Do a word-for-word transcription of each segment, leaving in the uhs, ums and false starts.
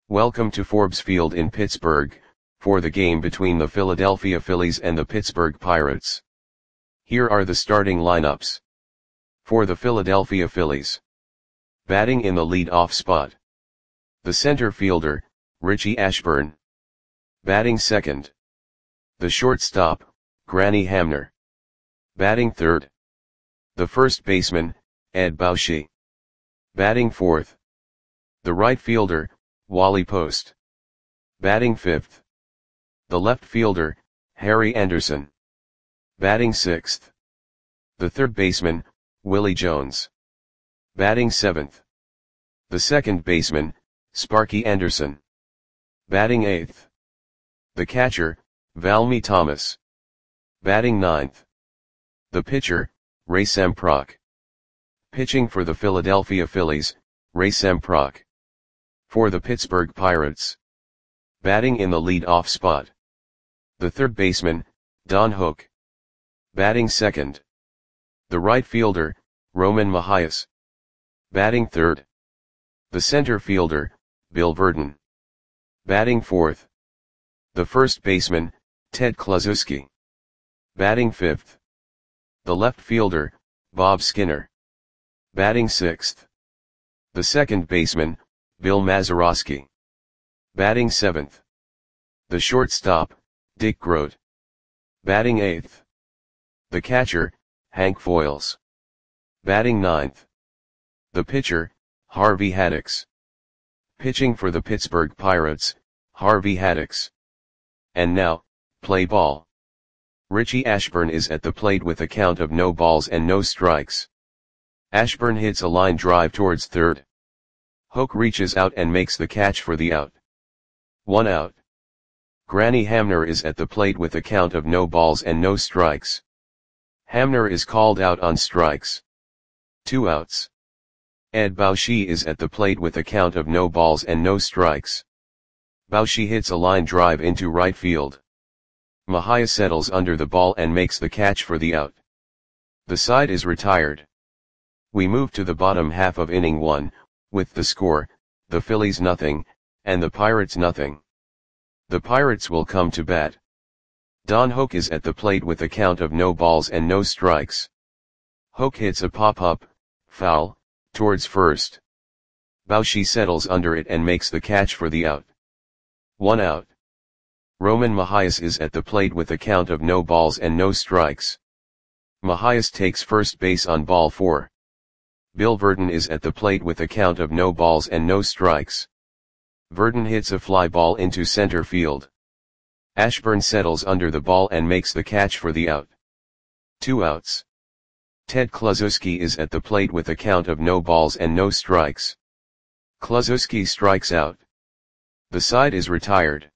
Welcome to Forbes Field in Pittsburgh, for the game between the Philadelphia Phillies and the Pittsburgh Pirates. Here are the starting lineups. For the Philadelphia Phillies. Batting in the lead-off spot. The center fielder, Richie Ashburn. Batting second. The shortstop, Granny Hamner. Batting third. The first baseman, Ed Bauschy. Batting fourth. The right fielder, Wally Post. Batting fifth. The left fielder, Harry Anderson. Batting sixth. The third baseman, Willie Jones. Batting seventh. The second baseman, Sparky Anderson. Batting eighth. The catcher, Valmy Thomas. Batting ninth. The pitcher, Ray Samprock. Pitching for the Philadelphia Phillies, Ray Samprock. For the Pittsburgh Pirates. Batting in the lead-off spot. The third baseman, Don Hook. Batting second. The right fielder, Roman Mahias. Batting third. The center fielder, Bill Virdon. Batting fourth. The first baseman, Ted Kluszewski. Batting fifth. The left fielder, Bob Skinner. Batting sixth. The second baseman, Bill Mazeroski. Batting seventh. The shortstop, Dick Groat. Batting eighth. The catcher, Hank Foils. Batting ninth. The pitcher, Harvey Haddix. Pitching for the Pittsburgh Pirates, Harvey Haddix. And now, play ball. Richie Ashburn is at the plate with a count of no balls and no strikes. Ashburn hits a line drive towards third. Hook reaches out and makes the catch for the out. One out. Granny Hamner is at the plate with a count of no balls and no strikes. Hamner is called out on strikes. Two outs. Ed Bauschy is at the plate with a count of no balls and no strikes. Bauschy hits a line drive into right field. Mahias settles under the ball and makes the catch for the out. The side is retired. We move to the bottom half of inning one, with the score, the Phillies nothing, and the Pirates nothing. The Pirates will come to bat. Don Hook is at the plate with a count of no balls and no strikes. Hook hits a pop-up, foul, towards first. Bauschy settles under it and makes the catch for the out. One out. Roman Mahias is at the plate with a count of no balls and no strikes. Mahias takes first base on ball four. Bill Virdon is at the plate with a count of no balls and no strikes. Virdon hits a fly ball into center field. Ashburn settles under the ball and makes the catch for the out. Two outs. Ted Kluszewski is at the plate with a count of no balls and no strikes. Kluszewski strikes out. The side is retired.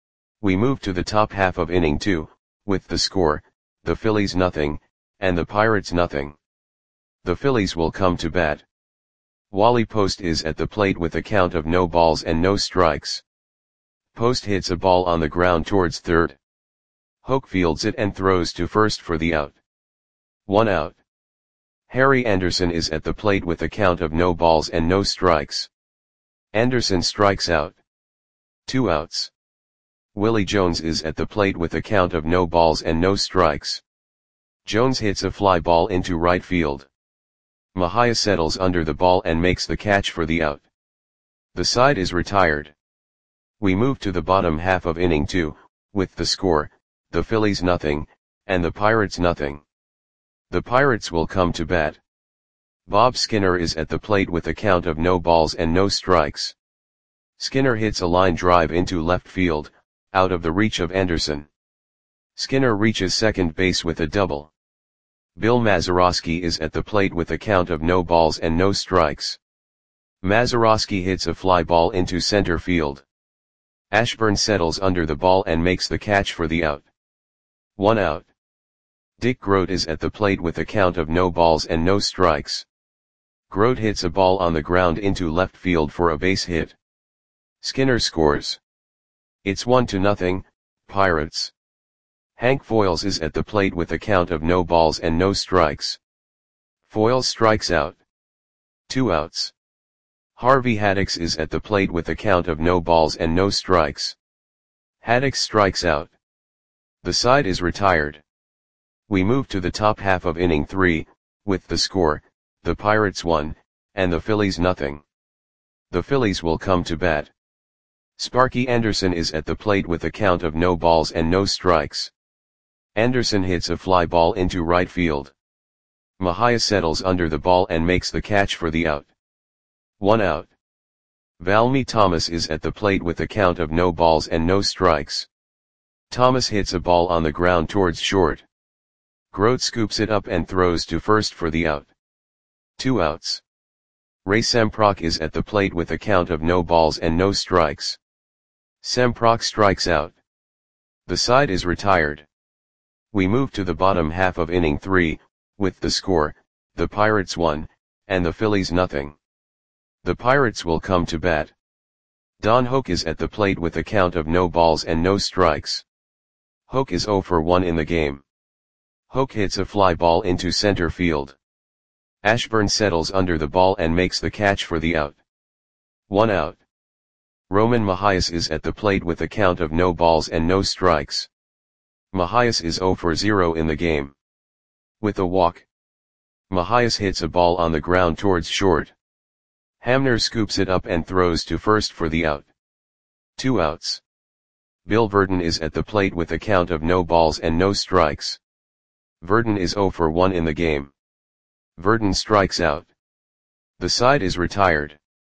We move to the top half of inning two, with the score, the Phillies nothing, and the Pirates nothing. The Phillies will come to bat. Wally Post is at the plate with a count of no balls and no strikes. Post hits a ball on the ground towards third. Hook fields it and throws to first for the out. One out. Harry Anderson is at the plate with a count of no balls and no strikes. Anderson strikes out. Two outs. Willie Jones is at the plate with a count of no balls and no strikes. Jones hits a fly ball into right field. Mahias settles under the ball and makes the catch for the out. The side is retired. We move to the bottom half of inning two, with the score, the Phillies nothing, and the Pirates nothing. The Pirates will come to bat. Bob Skinner is at the plate with a count of no balls and no strikes. Skinner hits a line drive into left field, out of the reach of Anderson. Skinner reaches second base with a double. Bill Mazeroski is at the plate with a count of no balls and no strikes. Mazeroski hits a fly ball into center field. Ashburn settles under the ball and makes the catch for the out. One out. Dick Groat is at the plate with a count of no balls and no strikes. Groat hits a ball on the ground into left field for a base hit. Skinner scores. It's one to nothing, Pirates. Hank Foils is at the plate with a count of no balls and no strikes. Foils strikes out. Two outs. Harvey Haddix is at the plate with a count of no balls and no strikes. Haddix strikes out. The side is retired. We move to the top half of inning three, with the score, the Pirates one, and the Phillies nothing. The Phillies will come to bat. Sparky Anderson is at the plate with a count of no balls and no strikes. Anderson hits a fly ball into right field. Mejia settles under the ball and makes the catch for the out. One out. Valmy Thomas is at the plate with a count of no balls and no strikes. Thomas hits a ball on the ground towards short. Grote scoops it up and throws to first for the out. Two outs. Ray Semprock is at the plate with a count of no balls and no strikes. Semprock strikes out. The side is retired. We move to the bottom half of inning three, with the score, the Pirates one, and the Phillies nothing. The Pirates will come to bat. Don Hoak is at the plate with a count of no balls and no strikes. Hoak is oh for one in the game. Hoak hits a fly ball into center field. Ashburn settles under the ball and makes the catch for the out. One out. Roman Mejias is at the plate with a count of no balls and no strikes. Mejias is oh for zero in the game. With a walk. Mejias hits a ball on the ground towards short. Hamner scoops it up and throws to first for the out. Two outs. Bill Verdon is at the plate with a count of no balls and no strikes. Verdon is oh for one in the game. Verdon strikes out. The side is retired.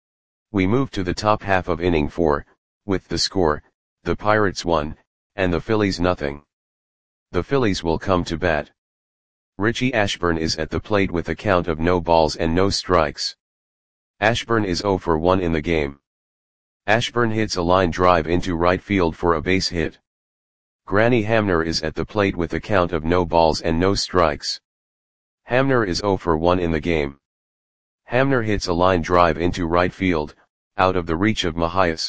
We move to the top half of inning four, with the score, the Pirates one, and the Phillies nothing. The Phillies will come to bat. Richie Ashburn is at the plate with a count of no balls and no strikes. Ashburn is oh for one in the game. Ashburn hits a line drive into right field for a base hit. Granny Hamner is at the plate with a count of no balls and no strikes. Hamner is oh for one in the game. Hamner hits a line drive into right field, out of the reach of Mejias.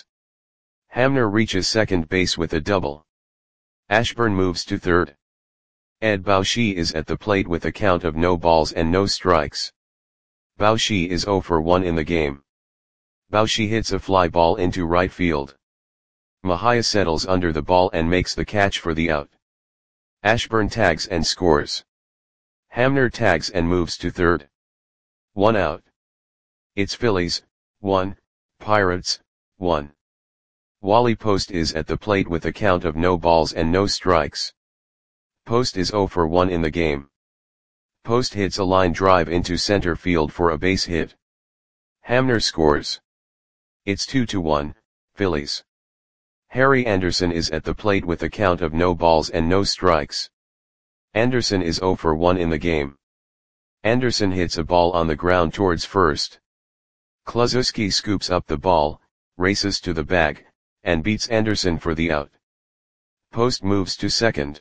Hamner reaches second base with a double. Ashburn moves to third. Ed Bauschy is at the plate with a count of no balls and no strikes. Bauschy is oh for one in the game. Bauschy hits a fly ball into right field. Mejia settles under the ball and makes the catch for the out. Ashburn tags and scores. Hamner tags and moves to third. One out. It's Phillies, one, Pirates, one. Wally Post is at the plate with a count of no balls and no strikes. Post is oh for one in the game. Post hits a line drive into center field for a base hit. Hamner scores. It's two to one, Phillies. Harry Anderson is at the plate with a count of no balls and no strikes. Anderson is oh for one in the game. Anderson hits a ball on the ground towards first. Kluszewski scoops up the ball, races to the bag, and beats Anderson for the out. Post moves to second.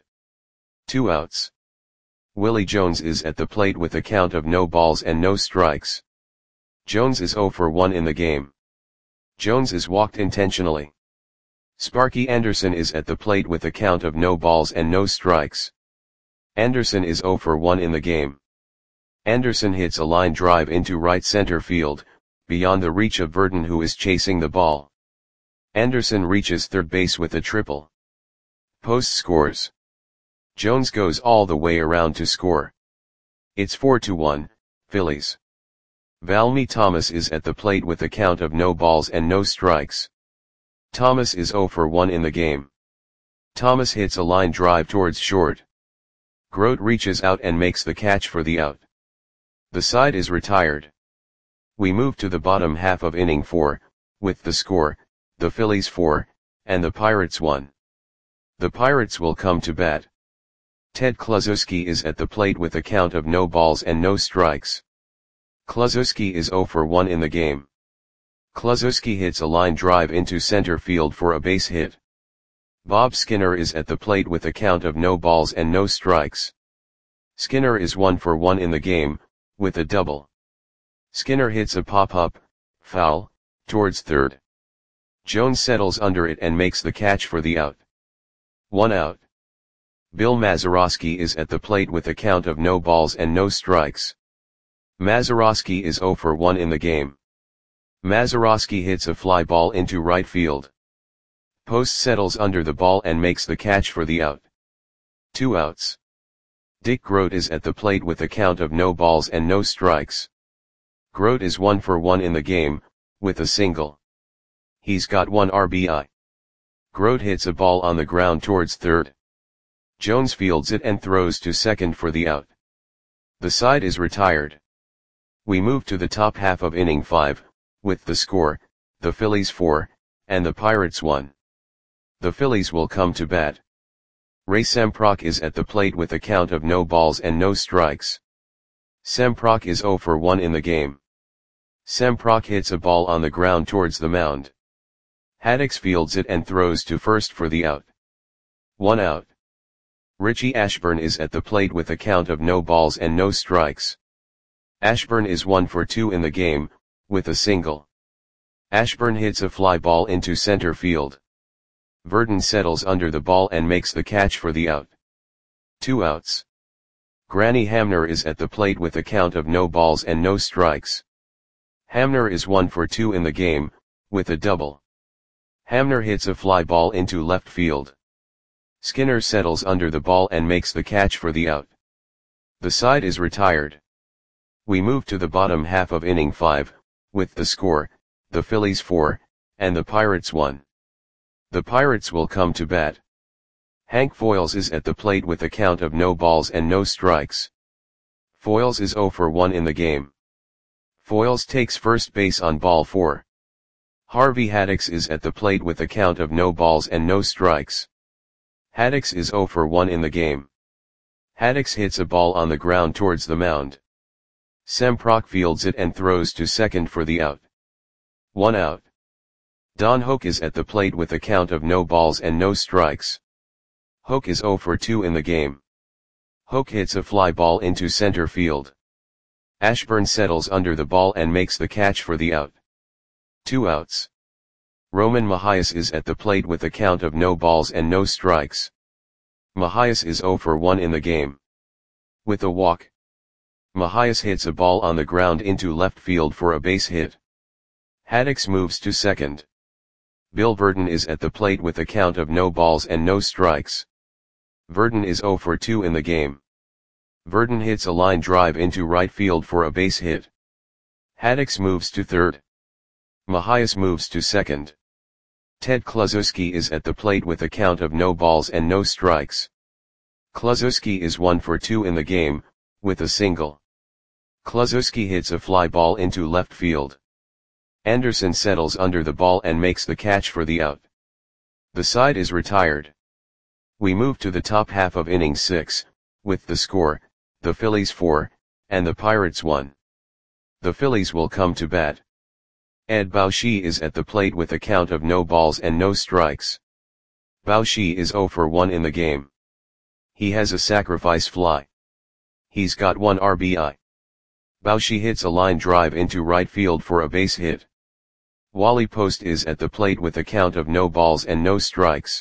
Two outs. Willie Jones is at the plate with a count of no balls and no strikes. Jones is oh for one in the game. Jones is walked intentionally. Sparky Anderson is at the plate with a count of no balls and no strikes. Anderson is oh for one in the game. Anderson hits a line drive into right center field, beyond the reach of Verdon, who is chasing the ball. Anderson reaches third base with a triple. Post scores. Jones goes all the way around to score. It's four to one, Phillies. Valmy Thomas is at the plate with a count of no balls and no strikes. Thomas is oh for one in the game. Thomas hits a line drive towards short. Grote reaches out and makes the catch for the out. The side is retired. We move to the bottom half of inning four, with the score, the Phillies four, and the Pirates one. The Pirates will come to bat. Ted Kluszewski is at the plate with a count of no balls and no strikes. Kluszewski is oh for one in the game. Kluszewski hits a line drive into center field for a base hit. Bob Skinner is at the plate with a count of no balls and no strikes. Skinner is one for one in the game, with a double. Skinner hits a pop-up, foul, towards third. Jones settles under it and makes the catch for the out. One out. Bill Mazeroski is at the plate with a count of no balls and no strikes. Mazeroski is oh for one in the game. Mazeroski hits a fly ball into right field. Post settles under the ball and makes the catch for the out. Two outs. Dick Grote is at the plate with a count of no balls and no strikes. Grote is one for one in the game, with a single. He's got one R B I. Grote hits a ball on the ground towards third. Jones fields it and throws to second for the out. The side is retired. We move to the top half of inning five, with the score, the Phillies four, and the Pirates one. The Phillies will come to bat. Ray Semprock is at the plate with a count of no balls and no strikes. Semprock is zero for one in the game. Semprock hits a ball on the ground towards the mound. Haddix fields it and throws to first for the out. One out. Richie Ashburn is at the plate with a count of no balls and no strikes. Ashburn is one for two in the game, with a single. Ashburn hits a fly ball into center field. Verdon settles under the ball and makes the catch for the out. Two outs. Granny Hamner is at the plate with a count of no balls and no strikes. Hamner is one for two in the game, with a double. Hamner hits a fly ball into left field. Skinner settles under the ball and makes the catch for the out. The side is retired. We move to the bottom half of inning five, with the score, the Phillies four, and the Pirates one. The Pirates will come to bat. Hank Foyles is at the plate with a count of no balls and no strikes. Foyles is zero for one in the game. Foyles takes first base on ball four. Harvey Haddix is at the plate with a count of no balls and no strikes. Haddix is zero for one in the game. Haddix hits a ball on the ground towards the mound. Semprock fields it and throws to second for the out. One out. Don Hoak is at the plate with a count of no balls and no strikes. Hoak is zero for two in the game. Hoak hits a fly ball into center field. Ashburn settles under the ball and makes the catch for the out. Two outs. Roman Mahias is at the plate with a count of no balls and no strikes. Mahias is zero for one in the game. With a walk. Mahias hits a ball on the ground into left field for a base hit. Haddix moves to second. Bill Verdon is at the plate with a count of no balls and no strikes. Verdon is zero for two in the game. Verdon hits a line drive into right field for a base hit. Haddix moves to third. Mahias moves to second. Ted Kluszewski is at the plate with a count of no balls and no strikes. Kluszewski is one for two in the game, with a single. Kluszewski hits a fly ball into left field. Anderson settles under the ball and makes the catch for the out. The side is retired. We move to the top half of inning six, with the score, the Phillies four, and the Pirates one. The Phillies will come to bat. Ed Bauschy is at the plate with a count of no balls and no strikes. Bauschy is zero for one in the game. He has a sacrifice fly. He's got one R B I. Bauschy hits a line drive into right field for a base hit. Wally Post is at the plate with a count of no balls and no strikes.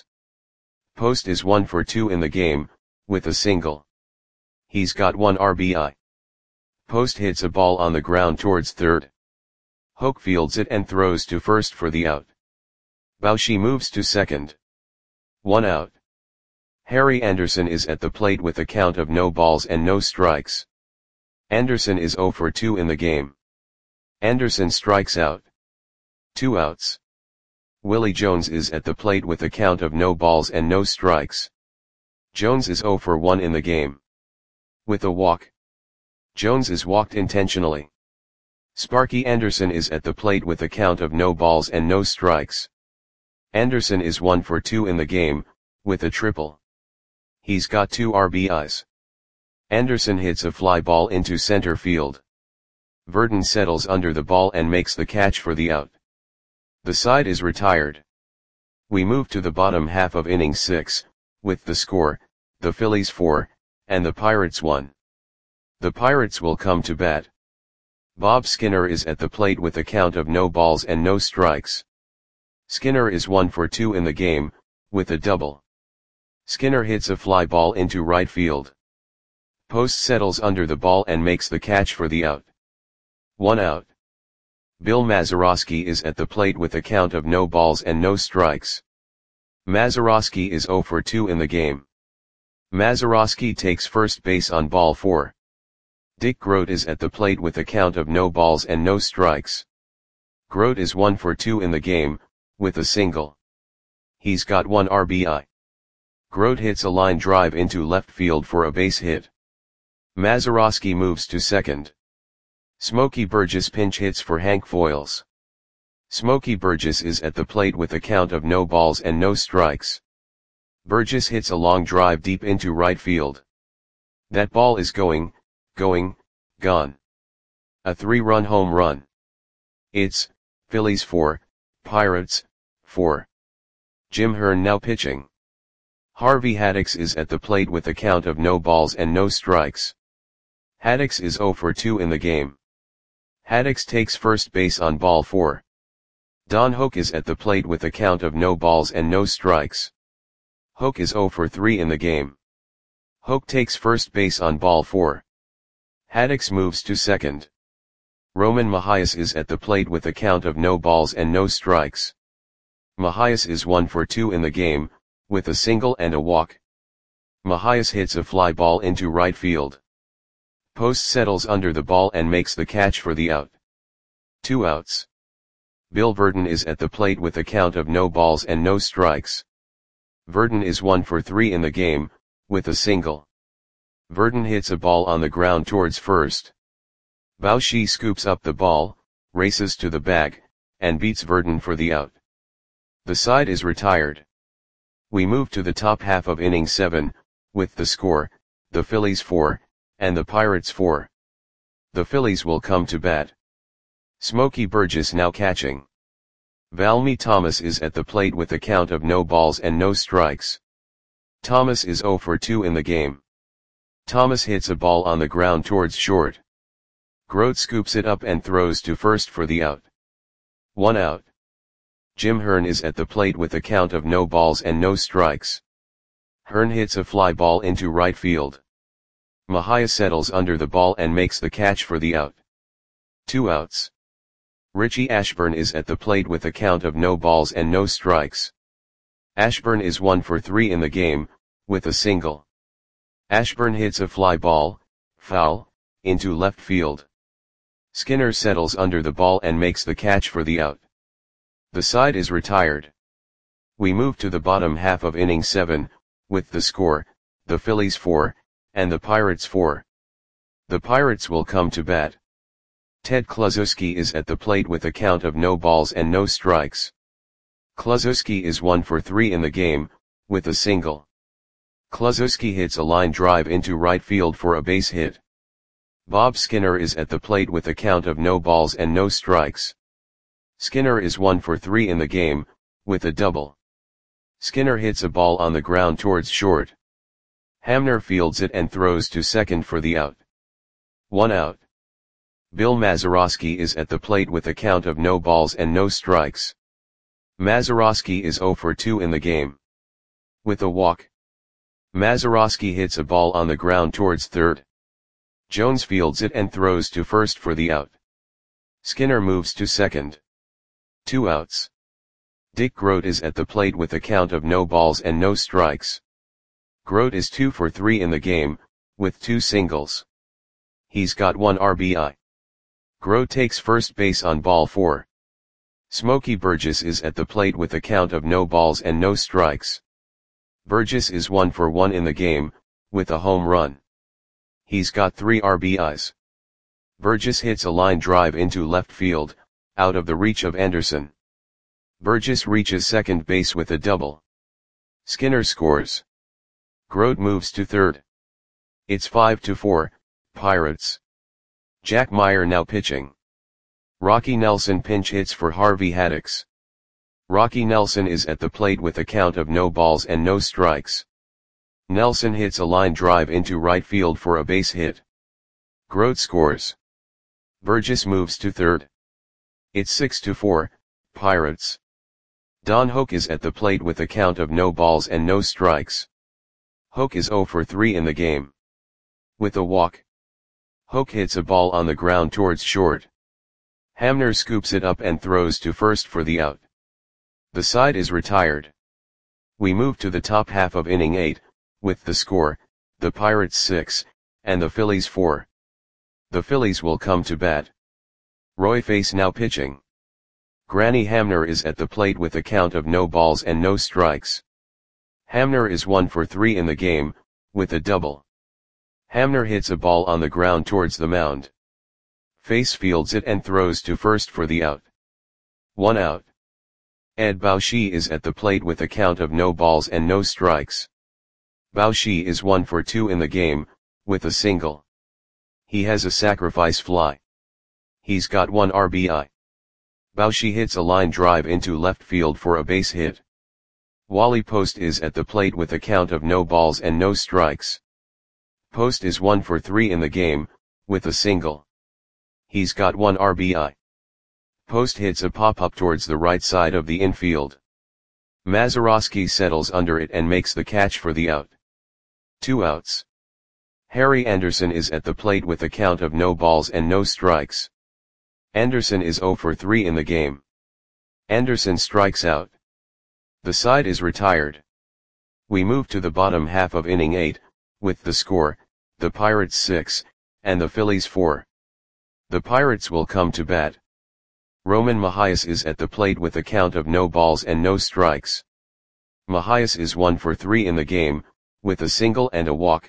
Post is one for two in the game, with a single. He's got one R B I. Post hits a ball on the ground towards third. Hoak fields it and throws to first for the out. Bauschy moves to second. One out. Harry Anderson is at the plate with a count of no balls and no strikes. Anderson is zero for two in the game. Anderson strikes out. Two outs. Willie Jones is at the plate with a count of no balls and no strikes. Jones is zero for one in the game. With a walk. Jones is walked intentionally. Sparky Anderson is at the plate with a count of no balls and no strikes. Anderson is one for two in the game, with a triple. He's got two R B Is. Anderson hits a fly ball into center field. Verdon settles under the ball and makes the catch for the out. The side is retired. We move to the bottom half of inning six, with the score, the Phillies four, and the Pirates one. The Pirates will come to bat. Bob Skinner is at the plate with a count of no balls and no strikes. Skinner is one for two in the game, with a double. Skinner hits a fly ball into right field. Post settles under the ball and makes the catch for the out. One out. Bill Mazeroski is at the plate with a count of no balls and no strikes. Mazeroski is zero for two in the game. Mazeroski takes first base on ball four. Dick Groat is at the plate with a count of no balls and no strikes. Groat is one for two in the game, with a single. He's got one R B I. Groat hits a line drive into left field for a base hit. Mazeroski moves to second. Smokey Burgess pinch hits for Hank Foiles. Smokey Burgess is at the plate with a count of no balls and no strikes. Burgess hits a long drive deep into right field. That ball is going, going, gone. A three-run home run. It's Phillies four, Pirates four. Jim Hearn now pitching. Harvey Haddix is at the plate with a count of no balls and no strikes. Haddix is zero for two in the game. Haddix takes first base on ball four. Don Hoak is at the plate with a count of no balls and no strikes. Hoak is zero for three in the game. Hoak takes first base on ball four. Haddix moves to second. Roman Mahias is at the plate with a count of no balls and no strikes. Mahias is one for two in the game, with a single and a walk. Mahias hits a fly ball into right field. Post settles under the ball and makes the catch for the out. Two outs. Bill Verdon is at the plate with a count of no balls and no strikes. Verdon is one for three in the game, with a single. Verdon hits a ball on the ground towards first. Bauchi scoops up the ball, races to the bag, and beats Verdon for the out. The side is retired. We move to the top half of inning seven, with the score, the Phillies four, and the Pirates four. The Phillies will come to bat. Smokey Burgess now catching. Valmy Thomas is at the plate with a count of no balls and no strikes. Thomas is zero for two in the game. Thomas hits a ball on the ground towards short. Groat scoops it up and throws to first for the out. One out. Jim Hearn is at the plate with a count of no balls and no strikes. Hearn hits a fly ball into right field. Mahia settles under the ball and makes the catch for the out. Two outs. Richie Ashburn is at the plate with a count of no balls and no strikes. Ashburn is one for three in the game, with a single. Ashburn hits a fly ball, foul, into left field. Skinner settles under the ball and makes the catch for the out. The side is retired. We move to the bottom half of inning seven, with the score, the Phillies four, and the Pirates four. The Pirates will come to bat. Ted Kluszewski is at the plate with a count of no balls and no strikes. Kluszewski is one for three in the game, with a single. Kluszewski hits a line drive into right field for a base hit. Bob Skinner is at the plate with a count of no balls and no strikes. Skinner is one for three in the game, with a double. Skinner hits a ball on the ground towards short. Hamner fields it and throws to second for the out. One out. Bill Mazeroski is at the plate with a count of no balls and no strikes. Mazeroski is zero for two in the game. With a walk. Mazeroski hits a ball on the ground towards third. Jones fields it and throws to first for the out. Skinner moves to second. Two outs. Dick Groat is at the plate with a count of no balls and no strikes. Groat is two for three in the game, with two singles. He's got one R B I. Groat takes first base on ball four. Smokey Burgess is at the plate with a count of no balls and no strikes. Burgess is one for one in the game, with a home run. He's got three R B Is. Burgess hits a line drive into left field, out of the reach of Anderson. Burgess reaches second base with a double. Skinner scores. Groat moves to third. It's five to four, Pirates. Jack Meyer now pitching. Rocky Nelson pinch hits for Harvey Haddix. Rocky Nelson is at the plate with a count of no balls and no strikes. Nelson hits a line drive into right field for a base hit. Groat scores. Burgess moves to third. It's six to four, Pirates. Don Hoak is at the plate with a count of no balls and no strikes. Hoak is zero for three in the game. With a walk. Hoak hits a ball on the ground towards short. Hamner scoops it up and throws to first for the out. The side is retired. We move to the top half of inning eight, with the score, the Pirates six, and the Phillies four. The Phillies will come to bat. Roy Face now pitching. Granny Hamner is at the plate with a count of no balls and no strikes. Hamner is one for three in the game, with a double. Hamner hits a ball on the ground towards the mound. Face fields it and throws to first for the out. One out. Ed Baushi is at the plate with a count of no balls and no strikes. Baushi is one for two in the game, with a single. He has a sacrifice fly. He's got one R B I. Baushi hits a line drive into left field for a base hit. Wally Post is at the plate with a count of no balls and no strikes. Post is one for three in the game, with a single. He's got one R B I. Post hits a pop-up towards the right side of the infield. Mazeroski settles under it and makes the catch for the out. Two outs. Harry Anderson is at the plate with a count of no balls and no strikes. Anderson is zero for three in the game. Anderson strikes out. The side is retired. We move to the bottom half of inning eight, with the score, the Pirates six, and the Phillies four. The Pirates will come to bat. Roman Mahias is at the plate with a count of no balls and no strikes. Mahias is one for three in the game, with a single and a walk.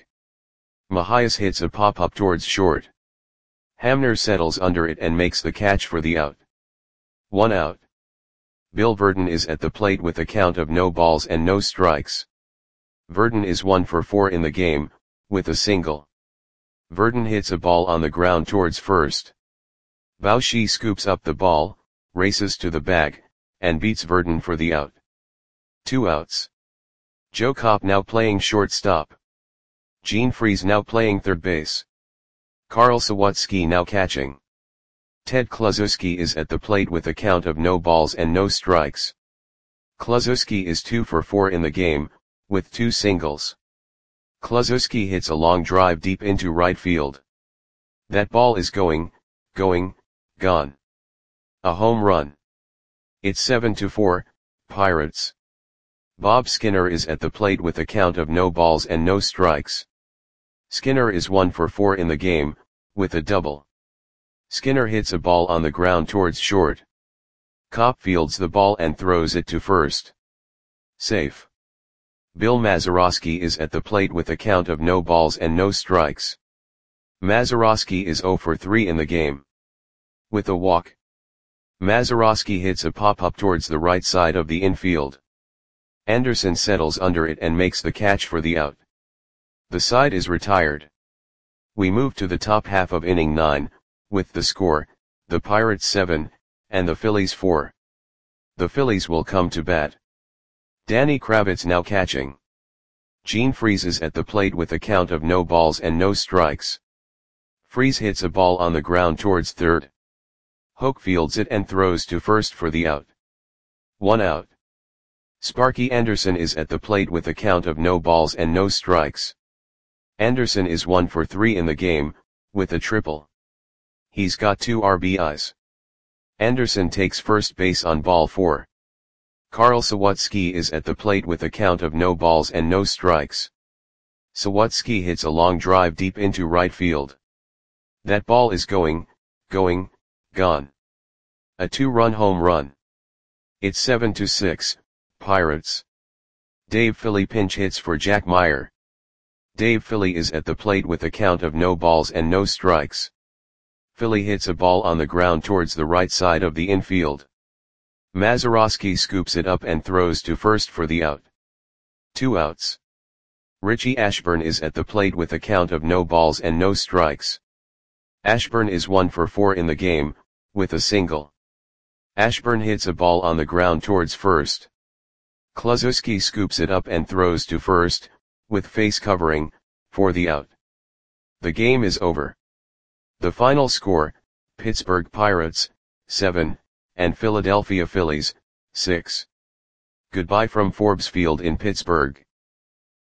Mahias hits a pop-up towards short. Hamner settles under it and makes the catch for the out. One out. Bill Verdon is at the plate with a count of no balls and no strikes. Verdon is one for four in the game, with a single. Verdon hits a ball on the ground towards first. Baushi scoops up the ball, races to the bag, and beats Verdon for the out. Two outs. Joe Kopp now playing shortstop. Gene Freese now playing third base. Karl Sawatsky now catching. Ted Kluszewski is at the plate with a count of no balls and no strikes. Kluszewski is two for four in the game, with two singles. Kluszewski hits a long drive deep into right field. That ball is going, going, gone. A home run. It's seven to four, Pirates. Bob Skinner is at the plate with a count of no balls and no strikes. Skinner is one for four in the game, with a double. Skinner hits a ball on the ground towards short. Kopp fields the ball and throws it to first. Safe. Bill Mazeroski is at the plate with a count of no balls and no strikes. Mazeroski is zero for three in the game. With a walk. Mazeroski hits a pop-up towards the right side of the infield. Anderson settles under it and makes the catch for the out. The side is retired. We move to the top half of inning nine, with the score, the Pirates seven, and the Phillies four. The Phillies will come to bat. Danny Kravitz now catching. Gene Freese is at the plate with a count of no balls and no strikes. Freese hits a ball on the ground towards third. Hoke fields it and throws to first for the out. One out. Sparky Anderson is at the plate with a count of no balls and no strikes. Anderson is one for three in the game, with a triple. He's got two R B Is. Anderson takes first base on ball four. Karl Sawatsky is at the plate with a count of no balls and no strikes. Sawatsky hits a long drive deep into right field. That ball is going, going, gone. A two-run home run. It's seven to six, Pirates. Dave Philly pinch hits for Jack Meyer. Dave Philly is at the plate with a count of no balls and no strikes. Philly hits a ball on the ground towards the right side of the infield. Mazeroski scoops it up and throws to first for the out. Two outs. Richie Ashburn is at the plate with a count of no balls and no strikes. Ashburn is one for four in the game, with a single. Ashburn hits a ball on the ground towards first. Kluszewski scoops it up and throws to first, with face covering, for the out. The game is over. The final score, Pittsburgh Pirates, seven, and Philadelphia Phillies, six. Goodbye from Forbes Field in Pittsburgh.